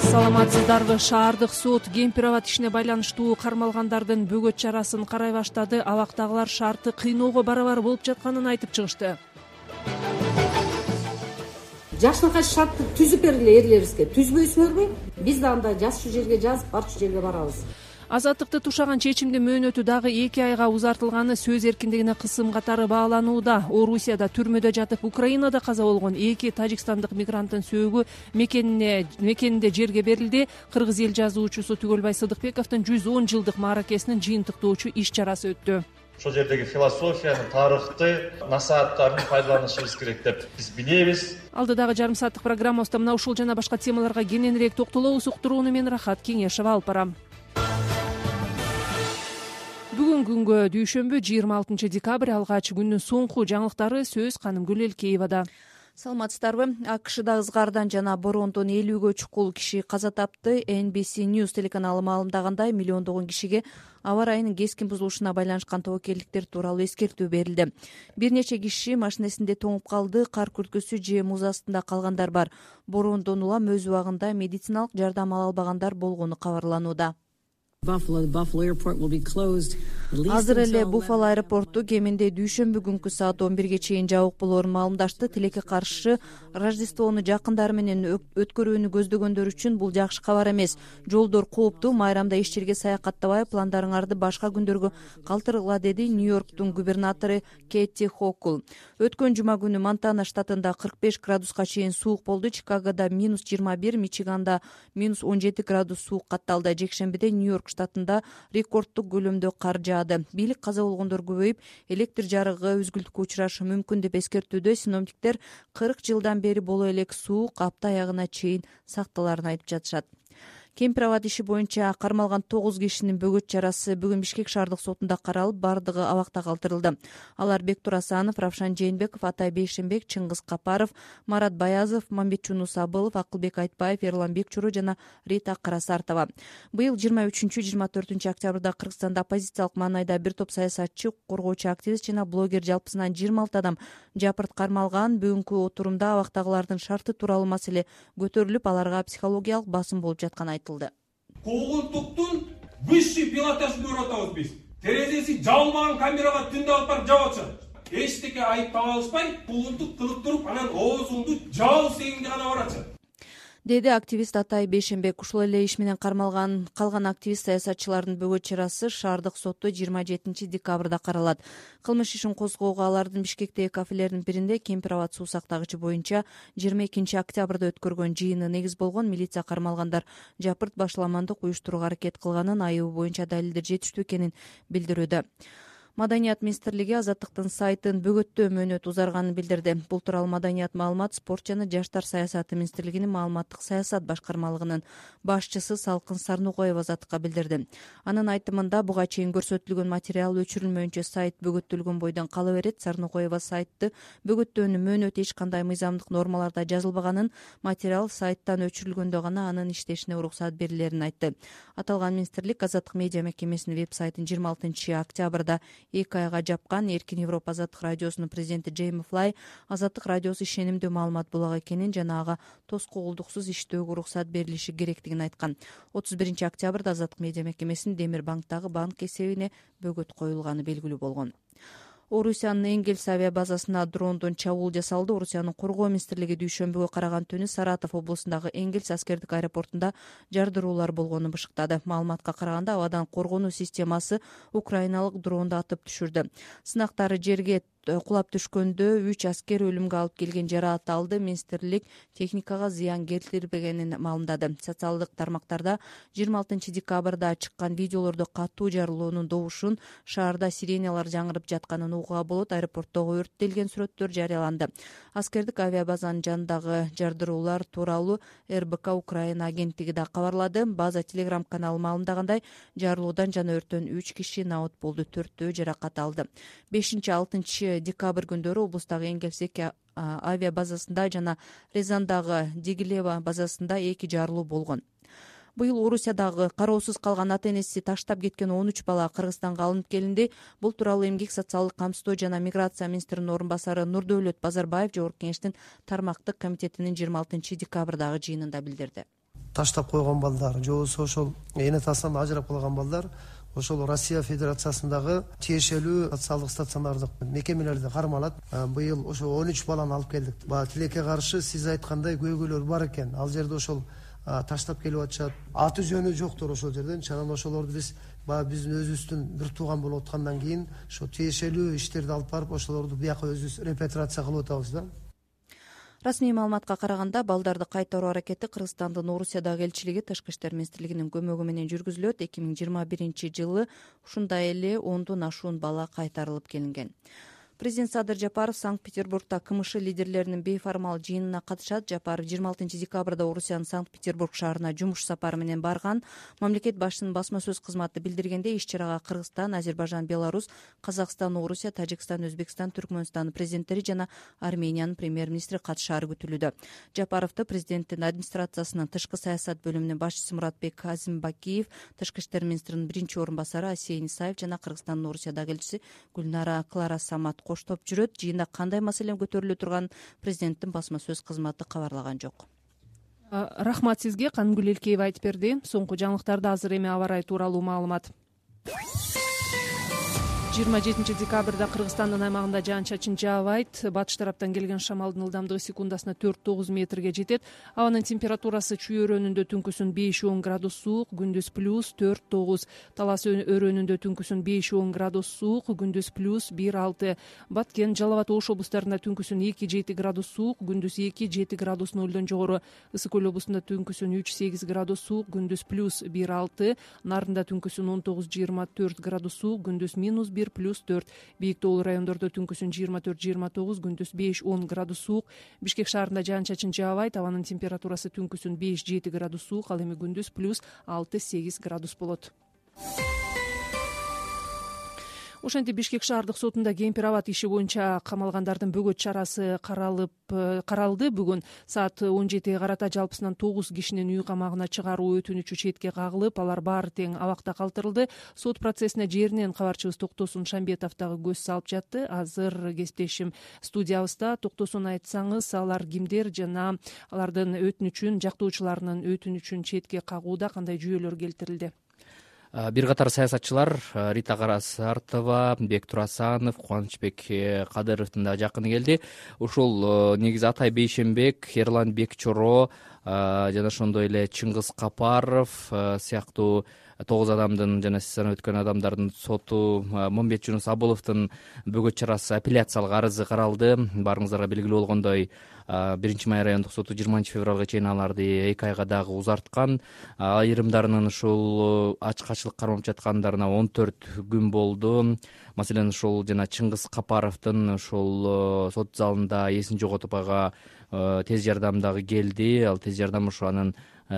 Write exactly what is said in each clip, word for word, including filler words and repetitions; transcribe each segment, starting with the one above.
Саламатсыздарбы? Шаардык суд Кемпирабад ишине байланыштуу кармалгандардын бөгөт чарасын карай баштады. Абактагылар шартты кыйноого барабар болуп жатканын айтып чыгышты. Жашынкай шартты түзүп бергиле эрлерибизге. Түзбөйсүңөрбү? Биз да анда жазчу жерге жазып, барчу жерге барабыз. Азаттыкты тушаган чечимдин мөөнөтү дагы эки айга узартылганы сөз эркиндигине кысым катары бааланууда. Орусияда түрмөдө жатып, Украинада каза болгон эки тажикстандык мигранттын сөөгү мекенине мекенинде жерге берилди. Кыргыз эл жазуучусу Түгөлбай Сыдыкбековдун жүз он жылдык мааракесинин жыйынтыктоочу иш чарасы өттү. Ошол жердеги философияны, тарыхты, насааттарын пайдаланышыбыз керек деп биз билебиз. Алдыдагы жарым сааттык программабызда мына ушул жана башка темаларга кененирээк токтолобуз. Уктурууну мен Рахат Кеңешева алып барам. Бүгүн күнгө дүйшөмбү жыйырма алтынчы декабрь алгач күндүн соңку жаңылыктары сөз Канымгүл Элкеевада. Саламатсыздарбы? АКШда ызгаардан жана бороондон элүүгө чукул киши каза тапты. Эн Би Си News телеканалы маалымдагандай, миллиондогон кишиге аба ырайынын кескин бузулушуна байланышкан тобокелдиктер тууралуу эскертүү берилди. Бир нече киши машинесинде тоңуп калды, кар күрткөсү же муз астында калгандар бар. Бороондон улам өз убагында медициналык жардам ала албагандар болгону кабарланууда. Азыр эле Буффало аэропорту кеминде дүйшөмбү күнкү саат он бирге чейин жабык болоорун маалымдашты. Тилекке каршы Рождествону жакындары менен өткөрүүнү көздөгөндөр үчүн бул жакшы кабар эмес. Жолдор кооптуу, майрамда эч жерге саякаттабай, пландарыңарды башка күндөргө калтыргыла, деди Нью-Йорктун губернатору Кэти Хокул. Өткөн жума күнү Монтана штатында кырк беш градуска чейин суук болду. Чикагода минус жыйырма бир, Мичиганда минус он жети градус суук катталды. Жекшембиде Нью-Йорк штатында рекордтук көлөмдө кар жаады. Бийлик каза болгондор көбөйүп, электр жарыгы үзгүлтүккө учурашы мүмкүн деп эскертүүдө. Синоптиктер кырк жылдан бери боло элек суук апта аягына чейин сакталарын айтып жатышат. Кемпирабад иши боюнча кармалган тогуз кишинин бөгөт чарасы бүгүн Бишкек шаардык сотунда каралып, бардыгы абакта калтырылды. Алар Бектур Асанов, Равшан Жээнбеков, Атай Бейшенбек, Чыңгыз Капаров, Марат Баязов, Мамбетчуну Сабылов, Акылбек Айтбаев, Эрлан Бекчуру жана Рита Карасартова. Быйыл жыйырма үчүнчү жыйырма төртүнчү октябрда Кыргызстанда оппозициялык маанайда бир топ саясатчы, коргоочу активист жана блогер жалпысынан жыйырма алты адам жапырт кармалган. Бүгүнкү отурумда абактагылардын шарты тууралуу маселе көтөрүлүп, аларга психологиялык басым болуп жатканы айтылды. Куугунтуктун высший пилотажын көрүп атабыз биз. Терезеси жабылмаган камерага түндө алып барып жабып атышат. Эчтеке айып таба алышпай, куугунтук кылып туруп, анан оозуңду жабыл дегенге гана баратышат, деди активист Атай Бейшенбек. Ушул эле иш менен кармалган калган активист саясатчылардын бөгөт чарасы шаардык сотто жыйырма жетинчи декабрда каралат. Кылмыш ишин козгоого алардын Бишкектеги кафелердин биринде Кемпирабад суу сактагычы боюнча жыйырма экинчи октябрда өткөргөн жыйыны негиз болгон. Милиция кармалгандар жапырт башаламандык уюштурууга аракет кылганын, айыбы боюнча далилдер жетиштүү экенин билдирүүдө. Маданият министрлиги Азаттыктын сайтын бөгөттөө мөөнөт узарганын билдирди. Бул тууралуу Маданият, маалымат, спорт жана жаштар саясаты министрлигинин маалыматтык саясат башкармалыгынын башчысы Салкын Сарнукоева Азаттыкка билдирди. Анын айтымында, буга чейин көрсөтүлгөн материал өчүрүлмөйүнчө сайт бөгөттөлгөн бойдон кала берет. Сарнукоева сайтты бөгөттөөнүн мөөнөтү эч кандай мыйзамдык нормаларда жазылбаганын, материал сайттан өчүрүлгөндө гана анын иштешине уруксат берилерин айтты. Аталган министрлик Азаттык медиа мекемесинин веб-сайтын жыйырма алтынчы октябрда эки айга жапкан. Эркин Европа Азаттык радиосунун президенти Джейми Флай Азаттык радиосу ишенимдүү маалымат булак экенин жана ага тоскоолдуксуз иштөөгө уруксат берилиши керектигин айткан. отуз биринчи октябрда Азаттык медиа мекемесинин Демир банктагы банк эсебине бөгөт коюлганы белгилүү болгон. Орусиянын Энгельс авиа базасына дрондон чабуул жасалды. Орусиянын коргоо министрлиги дүйшөмбүгө караган түнү Саратов облусундагы Энгельс аскердик аэропортунда жардыруулар болгонун бышыктады. Маалыматка караганда, абадан коргонуу системасы украиналык дронду атып түшүрдү. Сынактары жерге кулап түшкөндө үч аскер өлүмгө алып келген жараат алды. Министрлик техникага зыян келтирбегенин маалымдады. Социалдык тармактарда жыйырма алтынчы декабрда чыккан видеолордо катуу жарылуунун добушун, шаарда сиреналар жаңырып жатканын угууга болот. Аэропорттогу өрттөлгөн сүрөттөр жарыяланды. Аскердик авиабазанын жанындагы жардыруулар тууралуу Эр Бэ Ка Украина агенттиги да кабарлады. База телеграм каналы маалымдагандай, жарылуудан жана өрттөн үч киши наот болду, төртөө жаракат алды. бешинчи алтынчы декабрь күндөрү облустагы Энгельс эки авиа базасында жана Резандагы Дигилева базасында эки жарылуу болгон. Быйыл Орусиядагы кароосуз калган ата энеси таштап кеткен он үч бала Кыргызстанга алынып келинди. Бул тууралуу Эмгек, социалдык камсыздоо жана миграция министринин орун басары Нурдөөлөт Базарбаев Жогорку Кеңештин тармактык комитетинин жыйырма алтынчы декабрдагы жыйынында билдирди. таштап койгон балдар же болбосо ошол эне атасынан ажырап калган балдар ошол Россия Федерациясындагы тиешелүү социалдык стационардык мекемелерди кармалат. Быйыл ошо он үч баланы алып келдик. Баягы тилекке каршы сиз айткандай көйгөйлөр бар экен. Ал жерде ошол таштап келип атышат. Аты жөнү жоктор ошол жерден. Анан ошолорду биз баягы биздин өзүбүздүн бир тууган болуп аткандан кийин ошо тиешелүү иштерди алып барып ошолорду бияка өзүбүз репатриация кылып атабыз да. Расмий маалыматка караганда балдарды кайтаруу аракети Кыргызстандын Орусиядагы элчилиги Тышкы иштер министрлигинин көмөгү менен жүргүзүлөт. эки миң жыйырма биринчи жылы ушундай эле ондон ашуун бала кайтарылып келинген. Президент Садыр Жапаров Санкт-Петербургда КМШ лидерлеринин бейформал жыйынына катышат. Жапаров жыйырма алтынчы декабрда Орусиянын Санкт-Петербург шаарына жумуш сапары менен барган. Мамлекет башчысынын басма сөз кызматы билдиргендей, иш-чарага Кыргызстан, Азербайжан, Беларусь, Казакстан, Орусия, Тажикстан, Өзбекстан, Түркмөнстан президенттери жана Армениянын премьер-министри катышаары күтүлүүдө. Жапаровду президенттин администрациясынын тышкы саясат бөлүмүнүн башчысы Муратбек Азимбакиев, тышкы иштер министринин биринчи орун басары Асия Исаев жана Кыргызстандын Орусиядагы элчиси Гүлнара Клара Самат коштоп жүрөт. Жыйында кандай маселе көтөрүлө турган президенттин басма сөз кызматы кабарлаган жок. Рахмат сизге. Канымгүл Элкеева айтып берди. Соңку жаңылыктарда азыр эми аба ырайы тууралуу маалымат. жыйырма жетинчи декабрда Кыргызстандын аймагында жаан-чачын жаабайт. Батыш тараптан келген шамалдын ылдамдыгы секундасына төрт тогуз метрге жетет. Абанын температурасы Чүй өрөөнүндө түнкүсүн беш он градус суук, күндүз плюс төрт тогуз. Талас өрөөнүндө түнкүсүн беш он градус суук, күндүз плюс бир алты. Баткен, Жалал абад, Ош облустарында түнкүсүн эки жети градус суук, күндүз эки жети градус нөлдөн жогору. Ысык көл облусунда түнкүсүн үч сегиз градус суук, күндүз плюс бир алты. Нарында түнкүсүн он тогуз жыйырма төрт градус суук, күндүз минус бир плюс төрт. Бийик тоолуу райондордо түнкүсүн жыйырма төрт жыйырма тогуз, күндүз беш он градус суук. Бишкек шаарында жаан-чачын жаабайт. Абанын температурасы түнкүсүн беш жети градус суук, ал эми күндүз плюс алты сегиз градус болот. Ошентип Бишкек шаардык сотунда кемпир абад иши боюнча камалгандардын бөгөт чарасы каралып каралды. Бүгүн саат он жетиге карата жалпысынан тогуз кишинин үй камагына чыгаруу өтүнүчү четке кагылып, алар баары тең абакта калтырылды. Сот процессине жеринен кабарчыбыз Токтосун Шамбетов дагы көз салып жатты. Азыр кесиптешим студиябызда. Токтосун, айтсаңыз, алар кимдер жана алардын өтүнүчүн, жактоочуларынын өтүнүчүн четке кагууда кандай жүйөлөр келтирилди? Бир катар саясатчылар Рита Карасартова, Бектур Асанов, Кубанычбек Кадыровдун да жакыны келди. Ушул негизи Атай Бейшенбек, Эрлан Бекчоро жана ошондой эле Чыңгыз Капаров сыяктуу тогуз адамдын жана сиз санап өткөн адамдардын соту, Момбет Жунус Абуловдун бөгөт чарасы апелляциялык арызы каралды. Баарыңыздарга белгилүү болгондой, биринчи май райондук соту жыйырманчы февралга чейин аларды эки айга дагы узарткан. Айрымдарынын ушул ачкачылык кармап жаткандарына он төрт күн болду. Маселен, ушул жана Чыңгыз Капаровдун ушул сот залында эсин жоготуп ага тез жардам дагы келди. Ал тез жардам ушу анын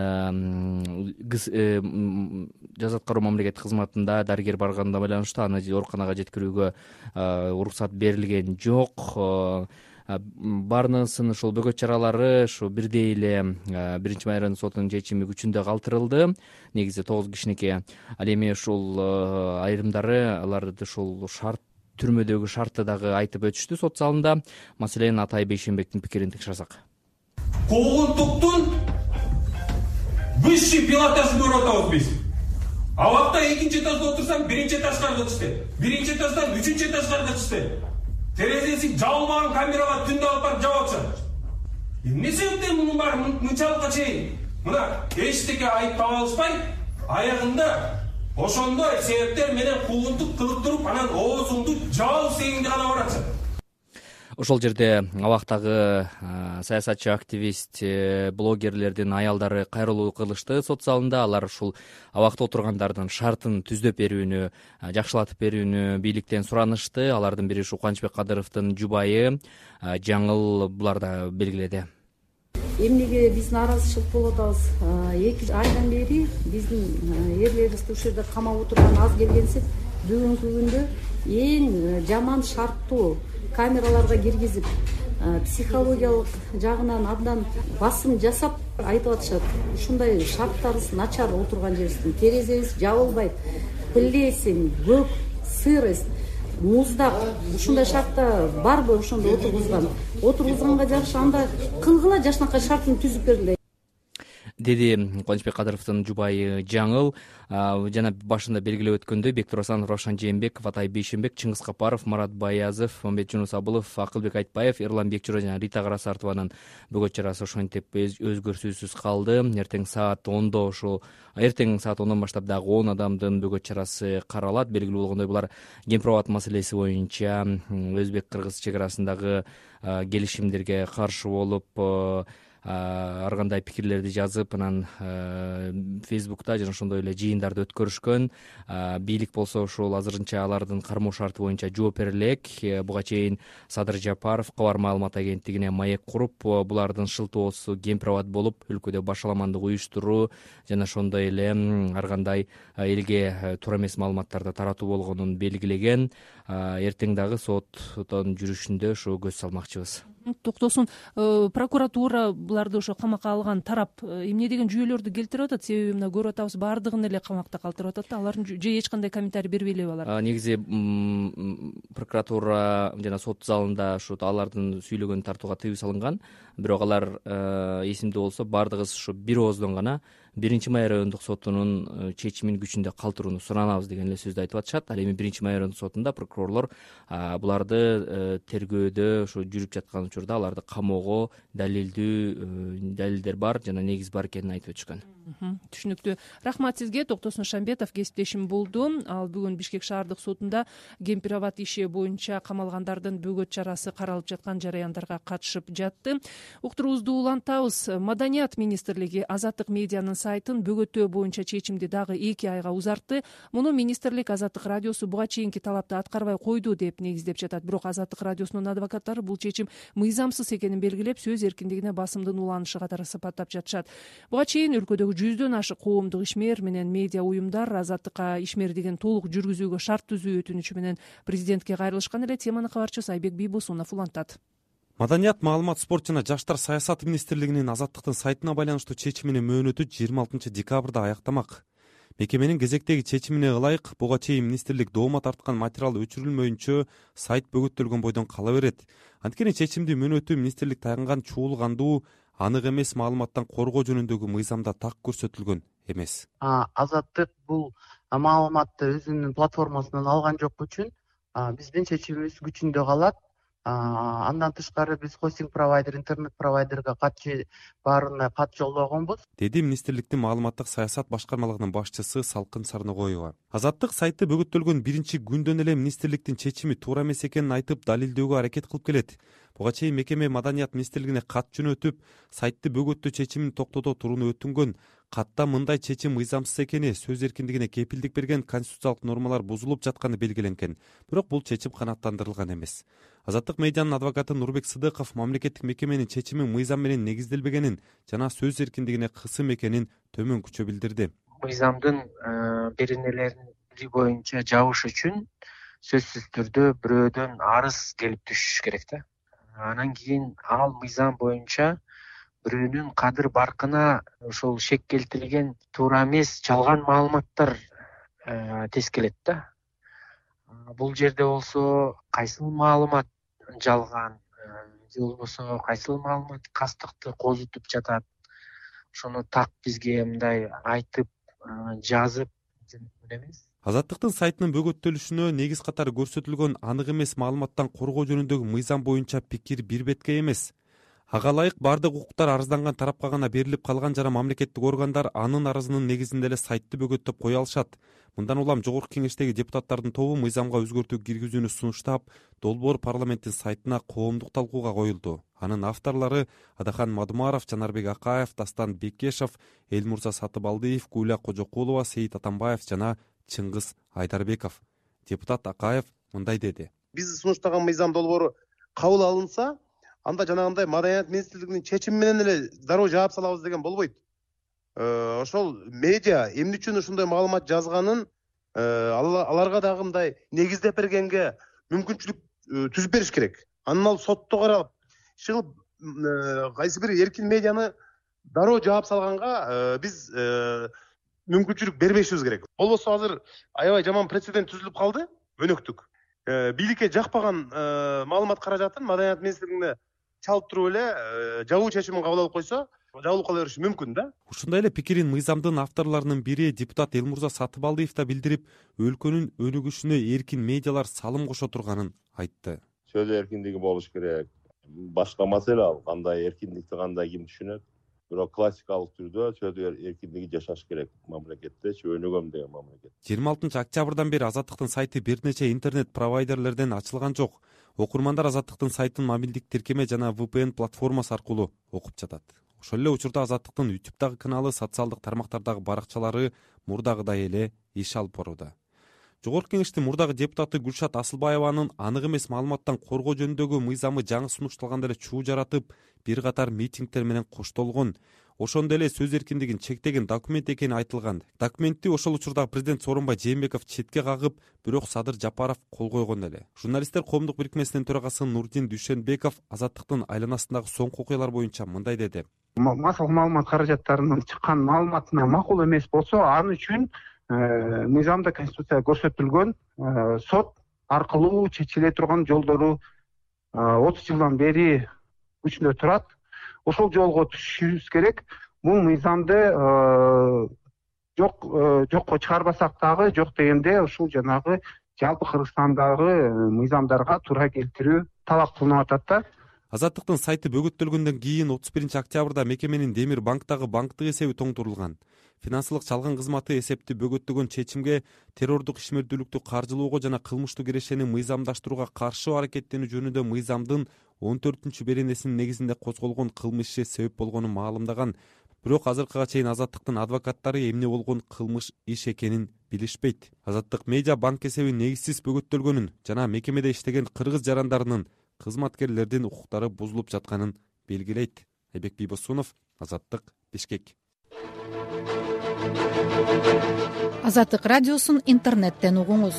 жаза аткаруу мамлекеттик кызматында дарыгер барганда байланыштуу аны ооруканага жеткирүүгө уруксат берилген жок. Баарынын ушул бөгөт чаралары ушу бирдей эле биринчи май райондук сотунун чечими күчүндө калтырылды. Негизи тогуз кишиники. Ал эми ушул айрымдары аларды ушул шарт түрмөдөгү шартты дагы айтып өтүштү сот залында. Маселен, Атай Бейшенбектин пикирин текшерсек. Куугунтуктун высший пилотажын көрүп атабыз биз. Абакта экинчи этажда отурсаң, биринчи этажга чыкты. Биринчи этаждан үчүнчү этажга чыкты. Терезеси жабылбаган камерага түндө алып барып жабып атышат. Эмне себептен мунун баары мынчалыкка чейин? Мына эчтеке айып таба алышпай, аягында ошондой себептер менен куугунтук кылып туруп, анан оозуңду жабып сегиңди гана баратышат. Ошол жерде абактагы саясатчы, активист, блогерлердин аялдары кайрылуу кылышты сот залында. Алар ушул абакта отургандардын шартын түздөп берүүнү, жакшылатып берүүнү бийликтен суранышты. Алардын бири ушу Кубанычбек Кадыровдун жубайы Жаңыл булар да белгиледи. Эмнеге биз нааразычылык болуп атабыз? эки айдан бери биздин эрлерибиз ушул жерде камап отурган аз келгенсип, бүгүнкү күндө эң жаман шарттуу камераларга киргизип, психологиялык жагынан абдан басым жасап айтып атышат. Ушундай шарттарыбыз начар отурган жерибиздин, терезебиз жабылбайт, плесень, көк, сырость, муздак. Ушундай шартта барбы ошондо отургузган? Отургузганга жакшы анда кылгыла жашынакай шартын түзүп бергиле. деди Кубанычбек Кадыровдун жубайы Жаңыл. Жана башында белгилеп өткөндөй, Бектур Асанов, Равшан Жээнбеков, Атай Бейшенбек, Чыңгыз Капаров, Марат Баязов, Мамбет Жунус Абылов, Акылбек Айтбаев, Эрлан Бекчуро жана Рита Карасартованын бөгөт чарасы ошентип өзгөрүүсүз калды. Эртең саат ондо ошол эртең саат ондон баштап дагы он адамдын бөгөт чарасы каралат. Белгилүү болгондой, булар Гемпробат маселеси боюнча өзбек-кыргыз чек арасындагы келишимдерге каршы болуп, ар кандай пикирлерди жазып, анан Фейсбукта жана ошондой эле жыйындарды өткөрүшкөн. Бийлик болсо ошол азырынча алардын кармоо шарты боюнча жооп бере элек. Буга чейин Садыр Жапаров Кабар маалымат агенттигине маек куруп, булардын шылтоосу Гемпробат болуп, өлкөдө башаламандык уюштуруу жана ошондой эле ар кандай элге туура эмес маалыматтарды таратуу болгонун белгилеген. Эртең дагы соттун жүрүшүндө ошо көз салмакчыбыз. Токтосун, прокуратура буларды ошо камакка алган тарап эмне деген жүйөлөрдү келтирип атат? Себеби мына көрүп атабыз, баардыгын эле камакта калтырып атат да, алардын же эч кандай комментарий бербей элеби алар? Негизи прокуратура жана сот залында ушу алардын сүйлөгөн тартууга тыюу салынган. Бирок алар эсимде болсо, баардыгыбыз ушу бир ооздон гана биринчи май райондук сотунун чечимин күчүндө калтырууну суранабыз деген эле сөздү айтып атышат. Ал эми биринчи май райондук сотунда прокурорлор буларды тергөөдө ошо жүрүп жаткан учурда аларды камоого далилдүү далилдер бар жана негиз бар экенин айтып өтүшкөн. Түшүнүктүү. Рахмат сизге. Токтосун Шамбетов кесиптешим болду. Ал бүгүн Бишкек шаардык сотунда Гемпробат иши боюнча камалгандардын бөгөт чарасы каралып жаткан жараяндарга катышып жатты. Уктуруубузду улантабыз. Маданият министрлиги Азаттык медианын сайтын бөгөттөө боюнча чечимди дагы эки айга узартты. Муну министрлик Азаттык радиосу буга чейинки талапты аткарбай койду деп негиздеп жатат. Бирок Азаттык радиосунун адвокаттары бул чечим мыйзамсыз экенин белгилеп, сөз эркиндигине басымдын уланышы катары сыпаттап жатышат. Буга чейин өлкөдөгү жүздөн ашык коомдук ишмер менен медиа уюмдар Азаттыкка ишмердигин толук жүргүзүүгө шарт түзүү өтүнүчү менен президентке кайрылышкан эле. Теманы кабарчыбыз Айбек Бийбосунов улантат. Маданият, маалымат, спорт жана жаштар саясаты министрлигинин Азаттыктын сайтына байланыштуу чечиминин мөөнөтү жыйырма алтынчы декабрда аяктамак. Мекеменин кезектеги чечимине ылайык, буга чейин министрлик доомат тарткан материал өчүрүлмөйүнчө сайт бөгөттөлгөн бойдон кала берет. Анткени чечимди мөөнөтү министрлик таянган чуулгандуу анык эмес маалыматтан коргоо жөнүндөгү мыйзамда так көрсөтүлгөн эмес. Азаттык бул маалыматты өзүнүн платформасынан алган жок үчүн биздин чечимибиз күчүндө калат. Андан тышкары биз хостинг провайдер, интернет провайдерге кат баарына кат жолдогонбуз, деди министрликтин маалыматтык саясат башкармалыгынын башчысы Салкын Сарногоева. Азаттык сайты бөгөттөлгөн биринчи күндөн эле министрликтин чечими туура эмес экенин айтып, далилдөөгө аракет кылып келет. Буга чейин мекеме Маданият министрлигине кат жөнөтүп, сайтты бөгөттөө чечимин токтото турууну өтүнгөн. Катта мындай чечим мыйзамсыз экени, сөз эркиндигине кепилдик берген конституциялык нормалар бузулуп жатканы белгиленген. Бирок бул чечим канааттандырылган эмес. Азаттык медианын адвокаты Нурбек Сыдыков мамлекеттик мекеменин чечими мыйзам менен негизделбегенин жана сөз эркиндигине кысым экенин төмөнкүчө билдирди. Мыйзамдын беренелери боюнча жабыш үчүн сөзсүз түрдө бирөөдөн арыз келип түшүш керек да. Анан кийин ал мыйзам боюнча бирөөнүн кадыр баркына ошол шек келтирилген туура эмес жалган маалыматтар тескелет да. Бул жерде болсо кайсыл маалымат жалган же болбосо кайсыл маалымат кастыкты козутуп жатат, ошону так бизге мындай айтып жазып эмес. Азаттыктын сайтынын бөгөттөлүшүнө негиз катары көрсөтүлгөн анык эмес маалыматтан коргоо жөнүндөгү мыйзам боюнча пикир бир бетке эмес. Ага ылайык бардык укуктар арызданган тарапка гана берилип калган жана мамлекеттик органдар анын арызынын негизинде эле сайтты бөгөттөп кое алышат. Мындан улам жогорку кеңештеги депутаттардын тобу мыйзамга өзгөртүү киргизүүнү сунуштап, долбоор парламенттин сайтына коомдук талкууга коюлду. Анын авторлору Адахан Мадумаров, Жанарбек Акаев, Дастан Бекешев, Элмурза Сатыбалдиев, Гуля Кожокулова, Сейит Атамбаев жана Чыңгыз Айдарбеков. Депутат Акаев мындай деди. Биз сунуштаган мыйзам долбоору кабыл алынса, анда жанагындай Маданият министрлигинин чечими менен эле дароо жаап салабыз деген болбойт. Ошол медиа эмне үчүн ушундай маалымат жазганын аларга дагы мындай негиздеп бергенге мүмкүнчүлүк түзүп бериш керек. Анан ал сотто каралып, чыгып кайсы бир эркин медианы дароо жаап салганга биз мүмкүнчүлүк бербешибиз керек. Болбосо азыр аябай жаман прецедент түзүлүп калды, өнөктүк. Бийликке жакпаган маалымат каражатын Маданият министрлигине чалып туруп эле жабуу чечимин кабыл алып койсо, жабылып кала бериши мүмкүн да. Ушундай эле пикирин мыйзамдын авторлорунун бири депутат Элмурза Сатыбалдиев да билдирип, өлкөнүн өнүгүшүнө эркин медиалар салым кошо турганын айтты. Сөз эркиндиги болуш керек. Башка маселе ал, кандай эркиндикти кандай ким түшүнөт. Бирок классикалык түрдө сөз эркиндиги жашаш керек мамлекеттечи, өнүгөм деген мамлекет. жыйырма алтынчы октябрдан бери Азаттыктын сайты бир нече интернет провайдерлерден ачылган жок. Окурмандар Азаттыктын сайтын мобилдик тиркеме жана ви пи эн платформасы аркылуу окуп жатат. Ошол эле учурда Азаттыктын ютубтагы каналы, социалдык тармактардагы баракчалары мурдагыдай эле иш алып барууда. Жогорку Кеңештин мурдагы депутаты Гүлшат Асылбаеванын анык эмес маалыматтан коргоо жөнүндөгү мыйзамы жаңы сунушталганда эле чуу жаратып, бир катар митингдер менен коштолгон, ошондой эле сөз эркиндигин чектеген документ экени айтылган. Документти ошол учурдагы президент Сооронбай Жээнбеков четке кагып, бирок Садыр Жапаров кол койгон эле. Журналисттер коомдук бирикмесинин төрагасы Нурдин Дүйшөнбеков Азаттыктын айланасындагы соңку окуялар боюнча мындай деди. Массалык маалымат каражаттарынын чыккан маалыматына макул эмес болсо, аны үчүн мыйзамда, конституцияда көрсөтүлгөн сот аркылуу чечиле турган жолдору отуз жылдан бери күчүндө турат. Ошол жолго түшүшүбүз керек. Бул мыйзамды жок жокко чыгарбасак дагы, жок дегенде ушул жанагы жалпы Кыргызстандагы мыйзамдарга туура келтирүү талап кылынып атат да. Азаттыктын сайты бөгөттөлгөндөн кийин отуз биринчи октябрда мекеменин Демир банктагы банктык эсеби тоңдурулган. Финансылык чалган кызматы эсепти бөгөттөгөн чечимге террордук ишмердүүлүктү каржылоого жана кылмыштуу кирешени мыйзамдаштырууга каршы аракеттенүү жөнүндө мыйзамдын он төртүнчү беренесинин негизинде козголгон кылмыш иши себеп болгонун маалымдаган. Бирок азыркыга чейин Азаттыктын адвокаттары эмне болгон кылмыш иш экенин билишпейт. Азаттык медиа банк эсеби негизсиз бөгөттөлгөнүн жана мекемеде иштеген кыргыз жарандарынын, кызматкерлердин укуктары бузулуп жатканын белгилейт. Айбек Бийбосунов, Азаттык, Бишкек. Азаттык радиосун интернеттен угуңуз.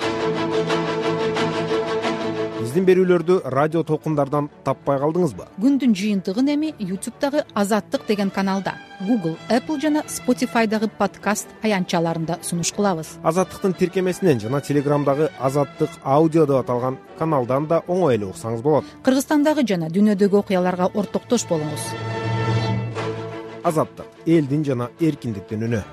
Биздин берүүлөрдү радио толкундардан таппай калдыңызбы? Күндүн жыйынтыгын эми ютубтагы Азаттык деген каналда, Google, Apple жана Spotify'дагы подкаст аянтчаларында сунуш кылабыз. Азаттыктын тиркемесинен жана Телеграмдагы Азаттык аудио деп аталган каналдан да оңой эле уксаңыз болот. Кыргызстандагы жана дүйнөдөгү окуяларга ортоктош болуңуз. Азаттык, элдин жана эркиндиктин үнү.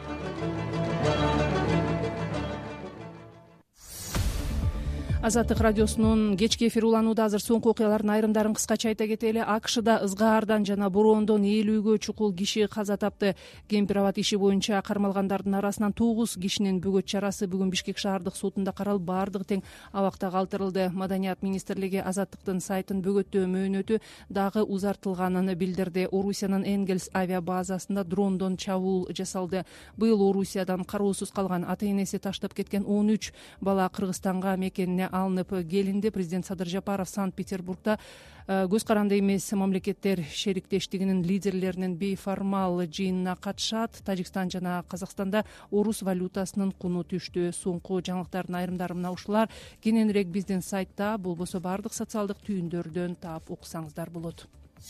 Азаттык радиосунун кечки эфири уланууда. Азыр соңку окуялардын айрымдарын кыскача айта кетели. акшда ызгаардан жана бороондон ээлүүгө чукул киши каза тапты. Кемпир абад иши боюнча кармалгандардын арасынан тогуз кишинин бөгөт чарасы бүгүн Бишкек шаардык сотунда каралып, баардыгы тең абакта калтырылды. Маданият министрлиги Азаттыктын сайтын бөгөттөө мөөнөтү дагы узартылганын билдирди. Орусиянын Энгельс авиабазасында дрондон чабуул жасалды. Быйыл Орусиядан кароосуз калган, ата энеси таштап кеткен он үч бала Кыргызстанга мекенине алынып келинди. Президент Садыр Жапаров Санкт-Петербургда көз каранды эмес мамлекеттер шериктештигинин лидерлеринин бейформал жыйынына катышат. Тажикстан жана Казакстанда орус валютасынын куну түштү. Соңку жаңылыктардын айрымдары мына ушулар. Кененирээк биздин сайтта, болбосо баардык социалдык түйүндөрдөн таап уксаңыздар болот.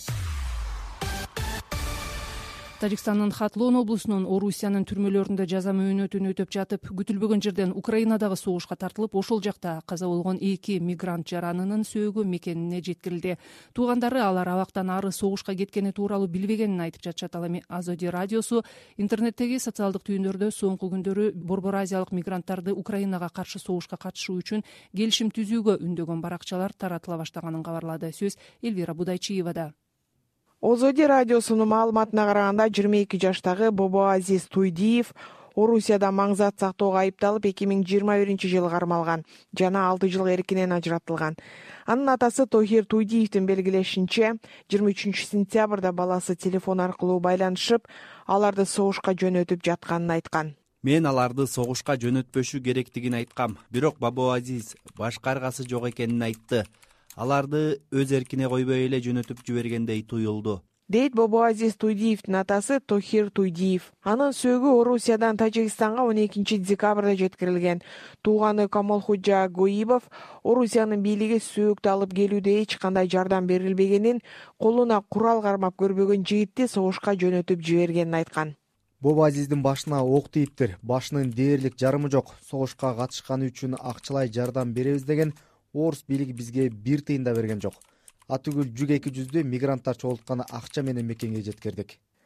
Тажикстандын Хатлон облусунун Орусиянын түрмөлөрүндө жаза мөөнөтүн өтөп жатып, күтүлбөгөн жерден Украинадагы согушка тартылып, ошол жакта каза болгон эки мигрант жаранынын сөөгү мекенине жеткирилди. Туугандары алар абактан ары согушка кеткени тууралуу билбегенин айтып жатышат. Ал эми Азоди радиосу интернеттеги социалдык түйүндөрдө соңку күндөрү Борбор Азиялык мигранттарды Украинага каршы согушка катышуу үчүн келишим түзүүгө үндөгөн баракчалар таратыла баштаганын кабарлады. Сөз Элвира Будайчиевада. Озоди радиосунун маалыматына караганда, жыйырма эки жаштагы Бобоазиз Туйдиев Орусияда маңзат сактоого айыпталып эки миң жыйырма биринчи жылы кармалган жана алты жыл эркинен ажыратылган. Анын атасы Тохир Туйдиевдин белгилешинче, жыйырма үчүнчү сентябрда баласы телефон аркылуу байланышып, аларды согушка жөнөтүп жатканын айткан. Мен аларды согушка жөнөтпөшү керектигин айткам, бирок Бобоазиз башка аргасы жок экенин айтты. Аларды өз эркине койбой эле жөнөтүп жибергендей туюлду, дейт Бобоазиз Туйдиевдин атасы Тохир Туйдиев. Анын сөөгү Орусиядан Тажикстанга он экинчи декабрда жеткирилген. Тууганы Камолхуджа Гоибов Орусиянын бийлиги сөөктү алып келүүдө эч кандай жардам берилбегенин, колуна курал кармап көрбөгөн жигитти согушка жөнөтүп жибергенин айткан. Бобоазиздин башына ок тийиптир, башынын дээрлик жарымы жок. Согушка катышканы үчүн акчалай жардам беребиз деген орус бийлиги бизге бир тыйын да берген жок. Атүгүл жүз эки жүздүү мигранттар чогулткан акча менен мекенге жеткирдик.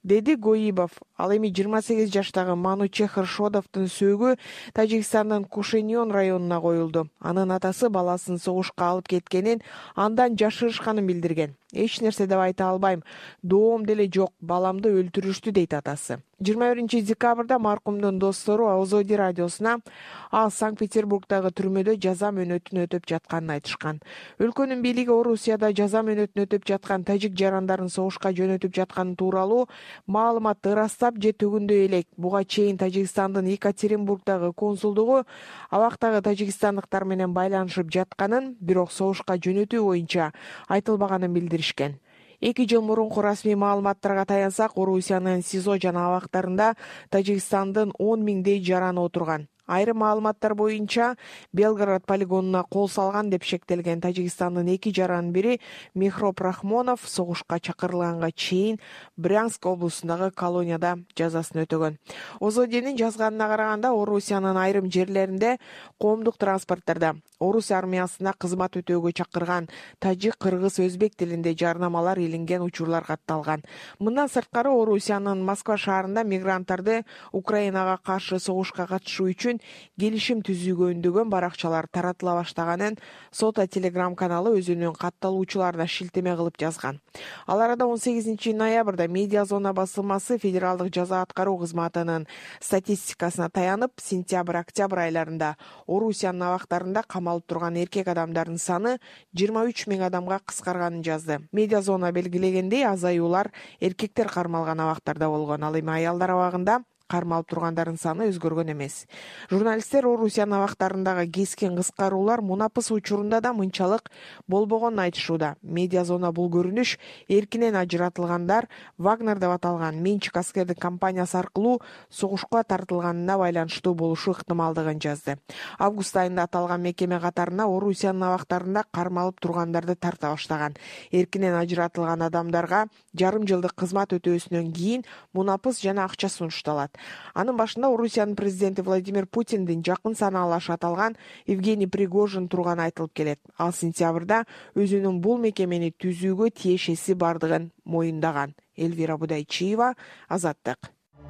деди Гоибов. Ал эми жыйырма сегиз жаштагы Манучехр Шодовдун сөөгү Тажикстандын Кушеньон районуна коюлду. Анын атасы баласын согушка алып кеткенин, андан жашырышканын билдирген. Эч нерсе деп айта албайм. Доом деле жок, баламды өлтүрүштү дейт атасы. жыйырма биринчи декабрда маркумдун достору Озоди радиосуна ал Санкт-Петербургдагы түрмөдө жаза мөөнөтүн өтөп жатканын айтышкан. Өлкөнүн бийлиги Орусияда жаза мөөнөтүн өтөп жаткан тажик жарандарын согушка жөнөтүп жатканы тууралуу маалыматты ырастап же төгүндөй элек. Буга чейин Тажикстандын Екатеринбургдагы консулдугу абактагы тажикстандыктар менен байланышып жатканын, бирок согушка жөнөтүү боюнча айтылбаганын билдиришкен. Эки жыл мурунку расмий маалыматтарга таянсак, Орусиянын СИЗО жана абактарында Тажикстандын он миңдей жараны отурган. Айрым маалыматтар боюнча Белгород полигонуна кол салган деп шектелген Тажикстандын эки жаранын бири Мехроп Рахмонов согушка чакырылганга чейин Брянск облусундагы колонияда жазасын өтөгөн. Озодинин жазганына караганда, Орусиянын айрым жерлеринде коомдук транспорттарда Орус армиясына кызмат өтөөгө чакырган тажик, кыргыз, өзбек тилинде жарнамалар илинген учурлар катталган. Мындан сырткары, Орусиянын Москва шаарында мигранттарды Украинага каршы согушка катышуу үчүн келишим түзүүгө үндөгөн баракчалар таратыла баштаганын Сота телеграм каналы өзүнүн катталуучуларына шилтеме кылып жазган. Ал арада он сегизинчи ноябрда Медиа Зона басылмасы федералдык жаза аткаруу кызматынын статистикасына таянып, сентябрь-октябрь айларында Орусиянын абактарында камалып турган эркек адамдардын саны жыйырма үч миң адамга кыскарганын жазды. Медиа Зона белгилегендей, азаюулар эркектер кармалган абактарда болгон. Ал эми аялдар абагында кармалып тургандардын саны өзгөргөн эмес. Журналисттер Орусиянын абактарындагы кескин кыскаруулар мунапыс учурунда да мынчалык болбогонун айтышууда. Медиа Зона бул көрүнүш эркинен ажыратылгандар Вагнер деп аталган менчик аскердик компаниясы аркылуу согушка тартылганына байланыштуу болушу ыктымалдыгын жазды. Август айында аталган мекеме катарына Орусиянын абактарында кармалып тургандарды тарта баштаган. Эркинен ажыратылган адамдарга жарым жылдык кызмат өтөөсүнөн кийин мунапыс жана акча сунушталат. Анын башында Орусиянын президенти Владимир Путиндин жакын санаалашы аталган Евгений Пригожин турганы айтылып келет. Ал сентябрда өзүнүн бул мекемени түзүүгө тиешеси бардыгын моюндаган. Элвира Будайчиева, Азаттык.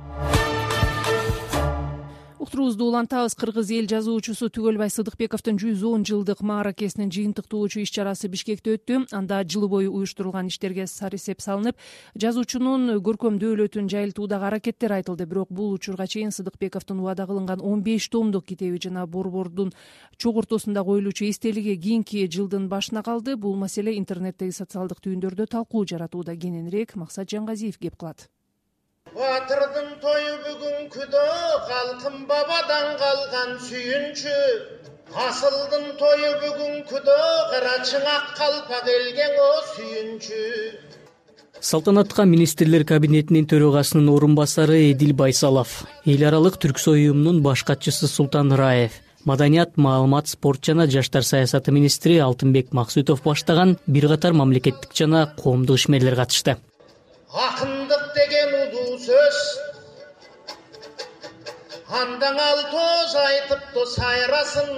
Уктуруубузду улантабыз. Кыргыз эл жазуучусу Түгөлбай Сыдыкбековдун жүз он жылдык мааракесинин жыйынтыктоочу иш чарасы Бишкекте өттү. Анда жылы бою уюштурулган иштерге сарысеп салынып, жазуучунун көркөм дөөлөтүн жайылтуудагы аракеттер айтылды. Бирок бул учурга чейин Сыдыкбековдун убада кылынган он беш томдук китеби жана борбордун чогуртосунда коюлуучу эстелиги кийинки жылдын башына калды. Бул маселе интернеттеги социалдык түйүндөрдө талкуу жаратууда. Кененирээк Максат Жангазиев кеп кылат. Батырдын тою бүгүн күдө, калкым бабадан калган сүйүнчү. Асылдын тою бүгүн күдө, карачың ак калпак элген о сүйүнчү. Салтанатка министрлер кабинетинин төрагасынын орун басары Эдил Байсалов, эл аралык түрксой уюмунун баш катчысы Султан Раев, маданият, маалымат, спорт жана жаштар саясаты министри Алтынбек Максутов баштаган бир катар мамлекеттик жана коомдук ишмерлер катышты. Акындык деген удуу сөз, андан ал тоз айтыпту сайрасын.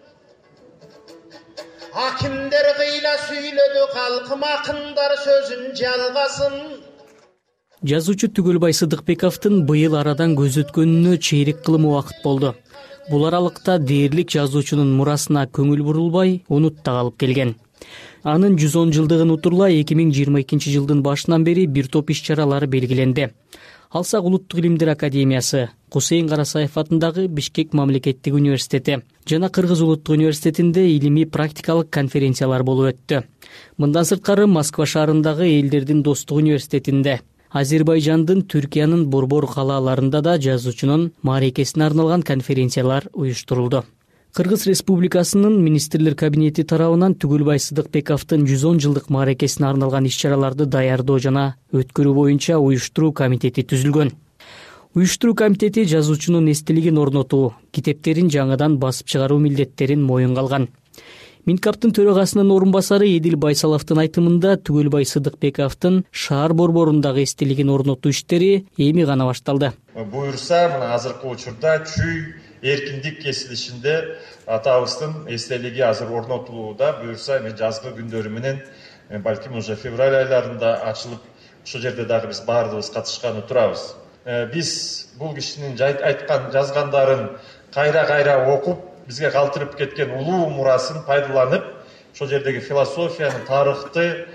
Акимдер кыйла сүйлөдү, калкым акындар сөзүн жалгасын. Жазуучу Түгөлбай Сыдыкбековдун быйыл арадан көз өткөнүнө чейрек кылым убакыт болду. Бул аралыкта дээрлик жазуучунун мурасына көңүл бурулбай, унутта калып келген. Анын жүз он жылдыгын утурлай эки миң жыйырма экинчи жылдын башынан бери бир топ иш чаралары белгиленди. Алсак Улуттук илимдер академиясы, Кусейин Карасаев атындагы Бишкек мамлекеттик университети жана Кыргыз улуттук университетинде илимий практикалык конференциялар болуп өттү. Мындан сырткары Москва шаарындагы Элдердин достук университетинде, Азербайжандын, Түркиянын борбор калааларында да жазуучунун мааракесине арналган конференциялар уюштурулду. Кыргыз Республикасынын министрлер кабинети тарабынан Түгөлбай Сыдыкбековдун жүз он жылдык мааракесине арналган иш-чараларды даярдоо жана өткөрүү боюнча уюштуруу комитети түзүлгөн. Уюштуруу комитети жазуучунун эстелигин орнотуу, китептерин жаңыдан басып чыгаруу милдеттерин моюнга алган. Минкаптын төрагасынын орун басары Эдил Байсаловдун айтымында Түгөлбай Сыдыкбековдун шаар борборундагы эстелигин орнотуу иштери эми гана башталды. Буюрса, мына азыркы учурда чүй эркиндик кесилишинде атабыздын эстелиги азыр орнотулууда. Буюрса, эми жазгы күндөрү менен балким уже февраль айларында ачылып ушул жерде дагы биз баардыгыбыз катышканы турабыз. Биз бул кишинин айткан жазгандарын кайра кайра окуп, бизге калтырып кеткен улуу мурасын пайдаланып, ошол жердеги философияны, тарыхты,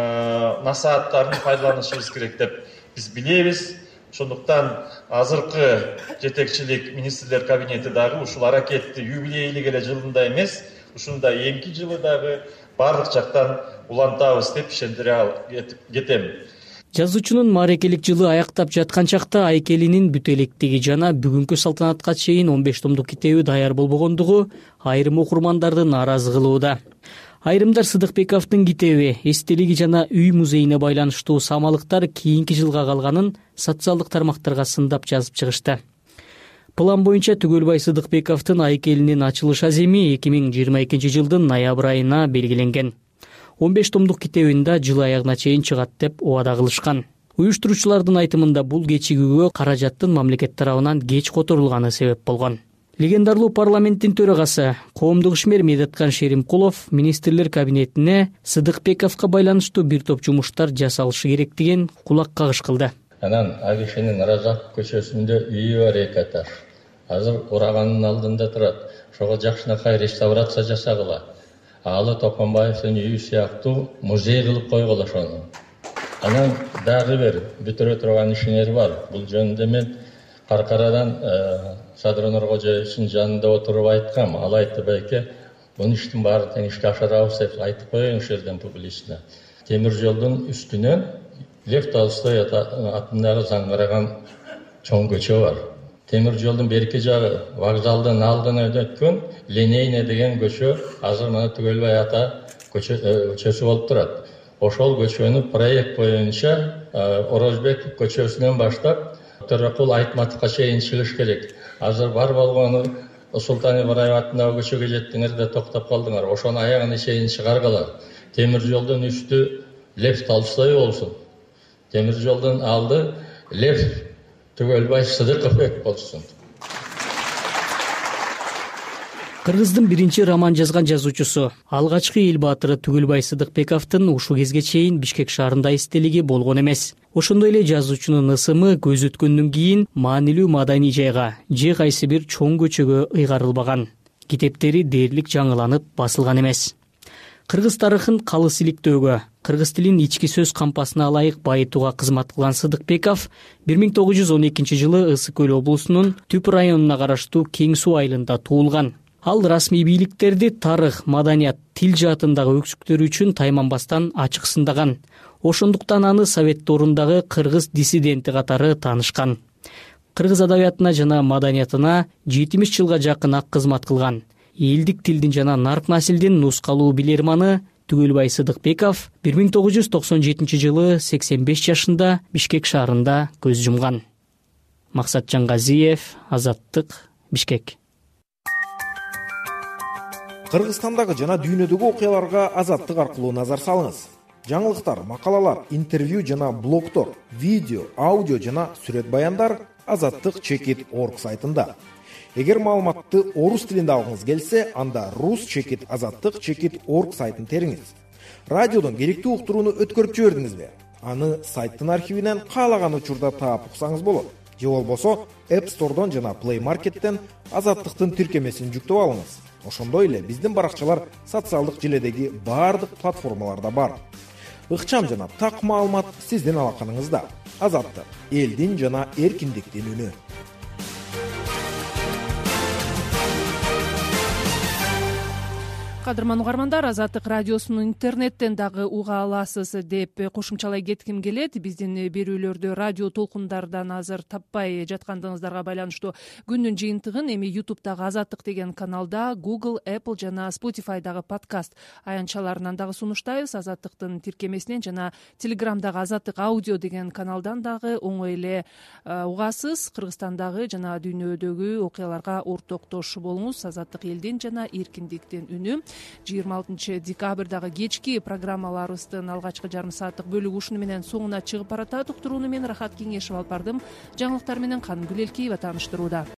насааттарын пайдаланышыбыз керек деп биз билебиз. Ошондуктан азыркы жетекчилик, министрлер кабинети дагы ушул аракетти юбилейлик эле жылында эмес, ушунда эмки жылы дагы баардык жактан улантабыз деп ишендире кетем. Жазуучунун маарекелик жылы аяктап жаткан чакта Айкелинин бүт электиги жана бүгүнкү салтанатка чейин он беш томдук китеби даяр болбогондугу айрым окурмандарды нааразы кылууда. Айрымдар Сыдыкбековдун китеби, эстелиги жана үй музейине байланыштуу самалыктар кийинки жылга калганын социалдык тармактарга сындап жазып чыгышты. План боюнча Түгөлбай Сыдыкбековдун Айкелинин ачылыш аземи эки миң жыйырма экинчи жылдын ноябрь айына белгиленген. он беш томдук китебин да жыл аягына чейин чыгат деп убада кылышкан. Уюштуруучулардын айтымында бул кечигүүгө каражаттын мамлекет тарабынан кеч которулганы себеп болгон. Легендарлуу парламенттин төрагасы, коомдук ишмер Медеткан Шеримкулов министрлер кабинетине Сыдыкбековго байланыштуу бир топ жумуштар жасалышы керек деген кулак кагыш кылды. Анан Агишинин Разак көчөсүндө үйү бар эки этаж. Азыр ураганын алдында турат. Ошого жакшынакай реставрация жасагыла. Алы Токонбаевдин үйү сыяктуу музей кылып койгула ошону. Анан дагы бир бүтүрө турган ишинер бар. Бул жөнүндө мен Каркарадан Садыр Нуркожоевичтин жанында отуруп айткам. Ал айтты, байке, бул иштин баарын тең ишке ашырабыз деп айтып коеюн ушул жерден публично. Темир жолдун үстүнөн Лев Толстой атындагы заңгыраган чоң көчө бар. Темир жолдун берки жагы вокзалдын алдына өткөн Линейный деген көчө азыр мына Түгөлбай ата көчөсү болуп турат. Ошол көчөнү проект боюнча Орозбек көчөсүнөн баштап Төрөкул Айтматовго чейин чыгыш керек. Азыр бар болгону Султан Ибраев атындагы көчөгө жеттиңер да токтоп калдыңар. Ошону аягына чейин чыгаргыла. Темир жолдун үстү Лев Толстой болсун. Темир жолдун алды Лев Түгөлбай Сыдыковбек болсун. Кыргыздын биринчи роман жазган жазуучусу, алгачкы эл баатыры Түгөлбай Сыдыкбековдун ушул кезге чейин Бишкек шаарында эстелиги болгон эмес. Ошондой эле жазуучунун ысымы көз өткөндөн кийин маанилүү маданий жайга же кайсы бир чоң көчөгө ыйгарылбаган. Китептери дээрлик жаңыланып басылган эмес. Кыргыз тарыхын калыс иликтөөгө, кыргыз тилин ички сөз кампасына ылайык байытууга кызмат кылган Сыдыкбеков бир миң тогуз жүз он экинчи жылы Ысык көл облусунун Түп районуна караштуу Кең суу айылында туулган. Ал расмий бийликтерди тарых, маданият, тил жаатындагы өксүктөрү үчүн тайманбастан ачык сындаган. Ошондуктан аны Совет дорундагы кыргыз диссиденти катары таанышкан. Кыргыз адабиятына жана маданиятына жетимиш жылга жакын ак кызмат кылган. Элдик тилдин жана нарк насилдин нускалуу билерманы Түгөлбай Сыдыкбеков бир миң тогуз жүз токсон жетинчи жылы сексен беш жашында Бишкек шаарында көз жумган. Максат Жангазиев, Азаттык, Бишкек. Кыргызстандагы жана дүйнөдөгү окуяларга Азаттык аркылуу назар салыңыз. Жаңылыктар, макалалар, интервью жана блогтор, видео, аудио жана сүрөт баяндар азаттык чекит точка орг сайтында. Эгер маалыматты орус тилинде алгыңыз келсе, анда рус чекит азаттык чекит точка орг сайтын териңиз. Радиодон керектүү уктурууну өткөрүп жибердиңизби? Аны сайттын архивинен каалаган учурда таап уксаңыз болот. Же болбосо App Store'дон жана Play Market'тен азаттыктын тиркемесин жүктөп алыңыз. Ошондой эле биздин баракчалар социалдык желедеги баардык платформаларда бар. Ыкчам жана так маалымат сиздин алаканыңызда. Азаттык, элдин жана эркиндиктин үнү. Кадырман угармандар, Азаттык радиосунун интернеттен дагы уга аласыз деп кошумчалай кетким келет. Биздин берүүлөрдү радио толкундардан азыр таппай жаткандыгыңыздарга байланыштуу күндүн жыйынтыгын эми ютубтагы Азаттык деген каналда, Google, Apple жана Spotify'дагы подкаст аянтчаларынан дагы сунуштайбыз. Азаттыктын тиркемесинен жана Телеграмдагы Азаттык аудио деген каналдан дагы оңой эле угасыз. Кыргызстандагы жана дүйнөдөгү окуяларга ортоктош болуңуз. Азаттык элдин жана эркиндиктин үнү. жыйырма алтынчы декабрдагы кечки программаларыбыздын алгачкы жарым сааттык бөлүгү ушуну менен соңуна чыгып баратат. Уктурууну мен Рахат Кеңешев алып бардым. Жаңылыктар менен Канымгүл Элкеева тааныштырууда.